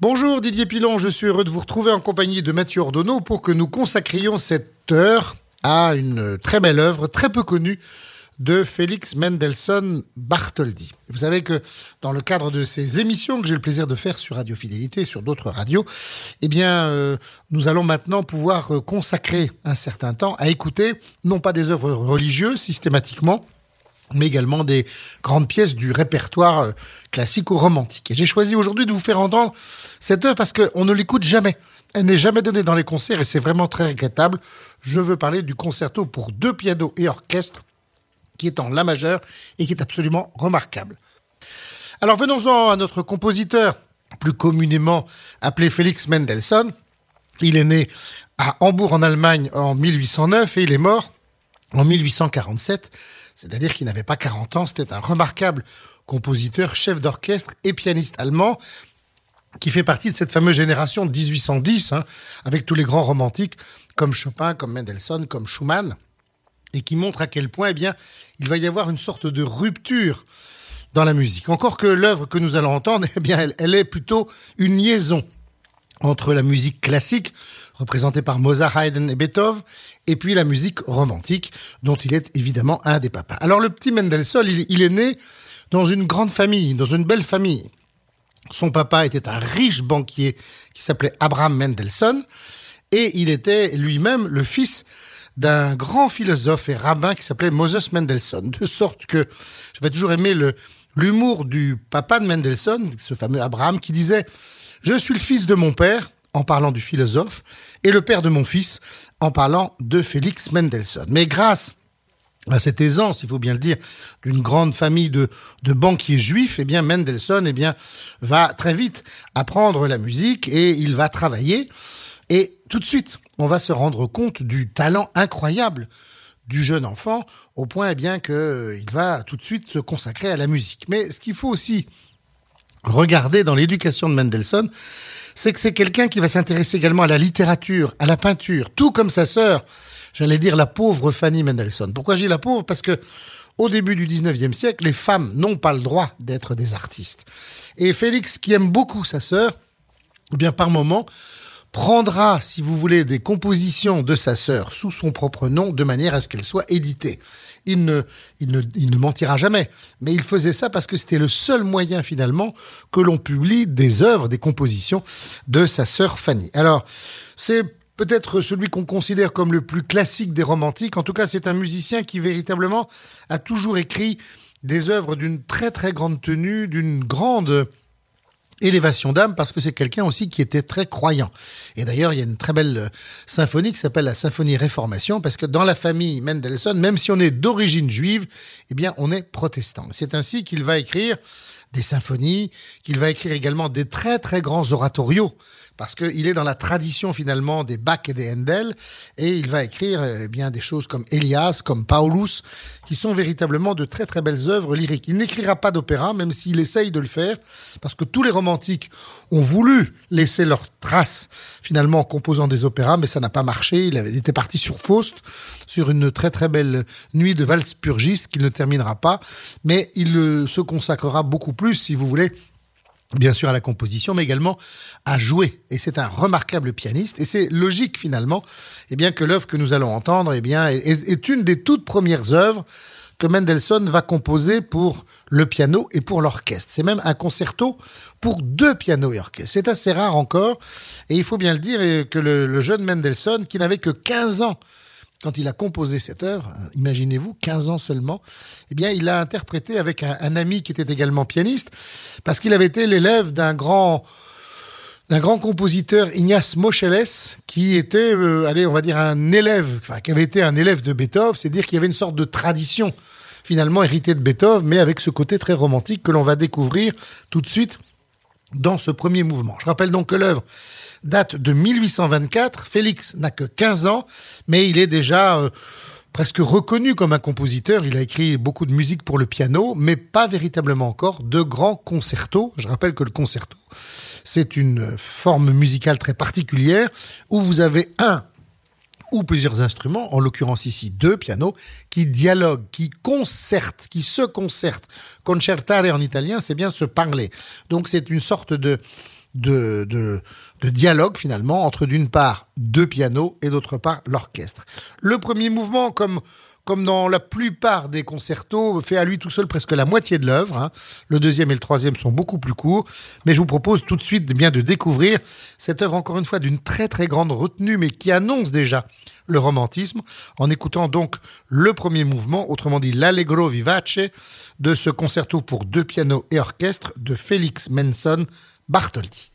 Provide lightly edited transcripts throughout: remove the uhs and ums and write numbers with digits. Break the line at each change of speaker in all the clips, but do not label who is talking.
Bonjour Didier Pilon, je suis heureux de vous retrouver en compagnie de Mathieu Ordonneau pour que nous consacrions cette heure à une très belle œuvre, très peu connue, de Félix Mendelssohn Bartholdy. Vous savez que dans le cadre de ces émissions que j'ai le plaisir de faire sur Radio Fidélité et sur d'autres radios, nous allons maintenant pouvoir consacrer un certain temps à écouter non pas des œuvres religieuses systématiquement, mais également des grandes pièces du répertoire classique ou romantique. Et j'ai choisi aujourd'hui de vous faire entendre cette œuvre parce qu'on ne l'écoute jamais. Elle n'est jamais donnée dans les concerts et c'est vraiment très regrettable. Je veux parler du concerto pour 2 pianos et orchestre qui est en la majeure et qui est absolument remarquable. Alors venons-en à notre compositeur, plus communément appelé Félix Mendelssohn. Il est né à Hambourg en Allemagne en 1809 et il est mort en 1847. C'est-à-dire qu'il n'avait pas 40 ans, c'était un remarquable compositeur, chef d'orchestre et pianiste allemand qui fait partie de cette fameuse génération de 1810, avec tous les grands romantiques comme Chopin, comme Mendelssohn, comme Schumann, et qui montre à quel point il va y avoir une sorte de rupture dans la musique. Encore que l'œuvre que nous allons entendre, elle est plutôt une liaison entre la musique classique, représentée par Mozart, Haydn et Beethoven, et puis la musique romantique, dont il est évidemment un des papas. Alors le petit Mendelssohn, il est né dans une grande famille, dans une belle famille. Son papa était un riche banquier qui s'appelait Abraham Mendelssohn, et il était lui-même le fils d'un grand philosophe et rabbin qui s'appelait Moses Mendelssohn. De sorte que j'avais toujours aimé l'humour du papa de Mendelssohn, ce fameux Abraham, qui disait « Je suis le fils de mon père », en parlant du philosophe, et le père de mon fils, en parlant de Félix Mendelssohn. Mais grâce à cette aisance, il faut bien le dire, d'une grande famille de banquiers juifs, Mendelssohn va très vite apprendre la musique et il va travailler. Et tout de suite, on va se rendre compte du talent incroyable du jeune enfant, au point qu'il va tout de suite se consacrer à la musique. Mais ce qu'il faut aussi regarder dans l'éducation de Mendelssohn, c'est que c'est quelqu'un qui va s'intéresser également à la littérature, à la peinture, tout comme sa sœur, j'allais dire la pauvre Fanny Mendelssohn. Pourquoi je dis la pauvre ? Parce que au début du 19e siècle, les femmes n'ont pas le droit d'être des artistes. Et Félix, qui aime beaucoup sa sœur, par moment, prendra, si vous voulez, des compositions de sa sœur sous son propre nom, de manière à ce qu'elles soient éditées. Il ne mentira jamais, mais il faisait ça parce que c'était le seul moyen, finalement, que l'on publie des œuvres, des compositions de sa sœur Fanny. Alors, c'est peut-être celui qu'on considère comme le plus classique des romantiques. En tout cas, c'est un musicien qui, véritablement, a toujours écrit des œuvres d'une très, très grande tenue, d'une grande élévation d'âme, parce que c'est quelqu'un aussi qui était très croyant. Et d'ailleurs, il y a une très belle symphonie qui s'appelle la symphonie Réformation, parce que dans la famille Mendelssohn, même si on est d'origine juive, on est protestant. C'est ainsi qu'il va écrire des symphonies, qu'il va écrire également des très très grands oratorios, parce qu'il est dans la tradition finalement des Bach et des Handel, et il va écrire des choses comme Elias, comme Paulus, qui sont véritablement de très très belles œuvres lyriques. Il n'écrira pas d'opéra, même s'il essaye de le faire, parce que tous les romantiques ont voulu laisser leur trace finalement en composant des opéras, mais ça n'a pas marché. Il était parti sur Faust, sur une très très belle nuit de Walpurgis qu'il ne terminera pas, mais il se consacrera beaucoup plus, si vous voulez, bien sûr à la composition, mais également à jouer. Et c'est un remarquable pianiste. Et c'est logique finalement que l'œuvre que nous allons entendre est une des toutes premières œuvres que Mendelssohn va composer pour le piano et pour l'orchestre. C'est même un concerto pour 2 pianos et orchestre. C'est assez rare encore. Et il faut bien le dire que le jeune Mendelssohn, qui n'avait que 15 ans quand il a composé cette œuvre, imaginez-vous, 15 ans seulement, il l'a interprété avec un ami qui était également pianiste, parce qu'il avait été l'élève d'un grand compositeur, Ignaz Moscheles, qui était, on va dire qui avait été un élève de Beethoven, c'est-à-dire qu'il y avait une sorte de tradition, finalement héritée de Beethoven, mais avec ce côté très romantique que l'on va découvrir tout de suite dans ce premier mouvement. Je rappelle donc que l'œuvre date de 1824. Félix n'a que 15 ans, mais il est déjà presque reconnu comme un compositeur. Il a écrit beaucoup de musique pour le piano, mais pas véritablement encore de grands concertos. Je rappelle que le concerto, c'est une forme musicale très particulière où vous avez un ou plusieurs instruments, en l'occurrence ici 2 pianos, qui dialoguent, qui concertent, qui se concertent. Concertare en italien, c'est bien se parler. Donc c'est une sorte de de dialogue finalement entre d'une part deux pianos et d'autre part l'orchestre. Le premier mouvement, comme dans la plupart des concertos, fait à lui tout seul presque la moitié de l'œuvre, hein. Le deuxième et le troisième sont beaucoup plus courts, mais je vous propose tout de suite de découvrir cette œuvre encore une fois d'une très très grande retenue, mais qui annonce déjà le romantisme, en écoutant donc le premier mouvement, autrement dit l'Allegro vivace, de ce concerto pour deux pianos et orchestre de Félix Mendelssohn Bartholdy.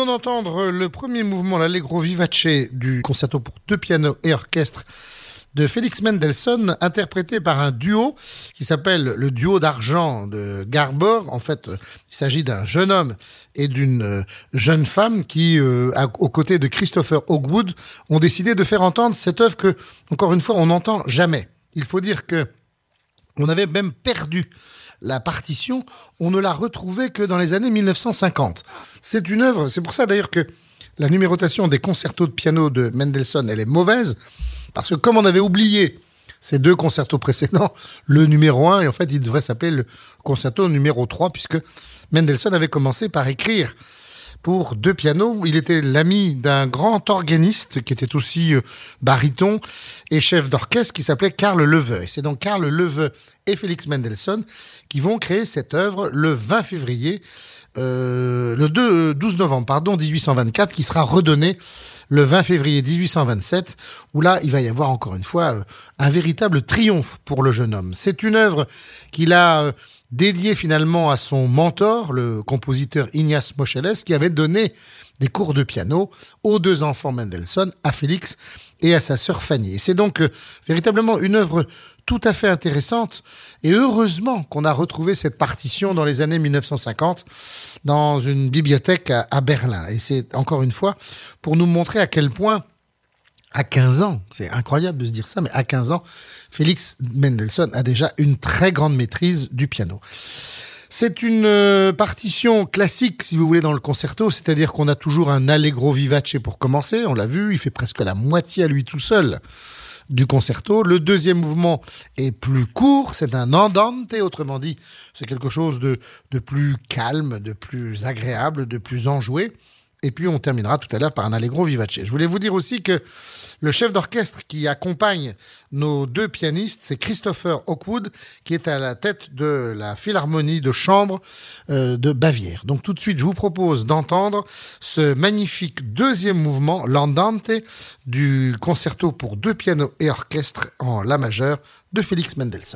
venons d'entendre le premier mouvement, l'Allegro vivace du concerto pour deux pianos et orchestre de Félix Mendelssohn, interprété par un duo qui s'appelle le duo d'argent de Garborg. En fait, il s'agit d'un jeune homme et d'une jeune femme qui, aux côtés de Christopher Hogwood, ont décidé de faire entendre cette œuvre que, encore une fois, on n'entend jamais. Il faut dire que on avait même perdu la partition, on ne l'a retrouvée que dans les années 1950. C'est une œuvre, c'est pour ça d'ailleurs que la numérotation des concertos de piano de Mendelssohn, elle est mauvaise, parce que comme on avait oublié ces deux concertos précédents, le numéro 1, et en fait il devrait s'appeler le concerto numéro 3, puisque Mendelssohn avait commencé par écrire pour deux pianos. Il était l'ami d'un grand organiste qui était aussi baryton et chef d'orchestre qui s'appelait Karl Löwe. Et c'est donc Karl Löwe et Félix Mendelssohn qui vont créer cette œuvre le 20 février, le 12 novembre 1824, qui sera redonnée le 20 février 1827, où là, il va y avoir encore une fois un véritable triomphe pour le jeune homme. C'est une œuvre qu'il a dédiée finalement à son mentor, le compositeur Ignaz Moscheles, qui avait donné des cours de piano aux deux enfants Mendelssohn, à Félix et à sa sœur Fanny. Et c'est donc véritablement une œuvre tout à fait intéressante, et heureusement qu'on a retrouvé cette partition dans les années 1950 dans une bibliothèque à Berlin. Et c'est encore une fois pour nous montrer à quel point, à 15 ans, c'est incroyable de se dire ça, mais à 15 ans, Félix Mendelssohn a déjà une très grande maîtrise du piano. C'est une partition classique, si vous voulez, dans le concerto, c'est-à-dire qu'on a toujours un allegro vivace pour commencer, on l'a vu, il fait presque la moitié à lui tout seul du concerto. Le deuxième mouvement est plus court, c'est un andante, autrement dit, c'est quelque chose de plus calme, de plus agréable, de plus enjoué. Et puis on terminera tout à l'heure par un allegro vivace. Je voulais vous dire aussi que le chef d'orchestre qui accompagne nos deux pianistes, c'est Christopher Hogwood, qui est à la tête de la Philharmonie de chambre de Bavière. Donc tout de suite, je vous propose d'entendre ce magnifique deuxième mouvement, l'andante, du concerto pour deux pianos et orchestre en la majeure de Félix Mendelssohn.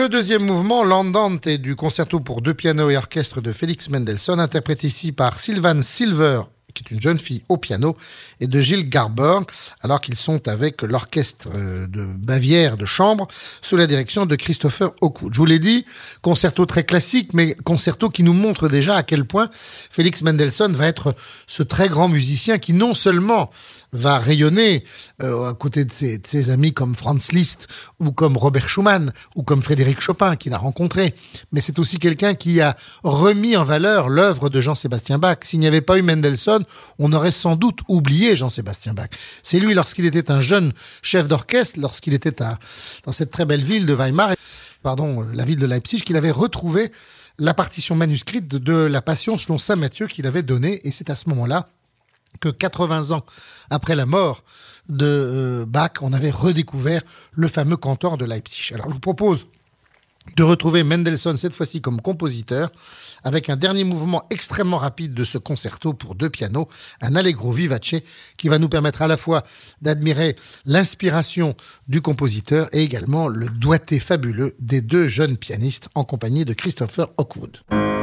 deuxième mouvement, l'Andante du concerto pour 2 pianos et orchestre de Félix Mendelssohn, interprété ici par Sylvan Silver, qui est une jeune fille au piano, et de Gilles Garber, alors qu'ils sont avec l'orchestre de Bavière de chambre, sous la direction de Christopher Hawkwood. Je vous l'ai dit, concerto très classique, mais concerto qui nous montre déjà à quel point Félix Mendelssohn va être ce très grand musicien qui non seulement va rayonner à côté de ses amis comme Franz Liszt ou comme Robert Schumann ou comme Frédéric Chopin qu'il a rencontré, mais c'est aussi quelqu'un qui a remis en valeur l'œuvre de Jean-Sébastien Bach. S'il n'y avait pas eu Mendelssohn, on aurait sans doute oublié Jean-Sébastien Bach. C'est lui, lorsqu'il était un jeune chef d'orchestre, lorsqu'il était dans cette très belle ville de Weimar, la ville de Leipzig, qu'il avait retrouvé la partition manuscrite de la Passion selon saint Matthieu qu'il avait donnée, et c'est à ce moment-là que 80 ans après la mort de Bach, on avait redécouvert le fameux cantor de Leipzig. Alors je vous propose de retrouver Mendelssohn cette fois-ci comme compositeur, avec un dernier mouvement extrêmement rapide de ce concerto pour 2 pianos, un Allegro vivace, qui va nous permettre à la fois d'admirer l'inspiration du compositeur et également le doigté fabuleux des 2 jeunes pianistes en compagnie de Christopher Hawkwood.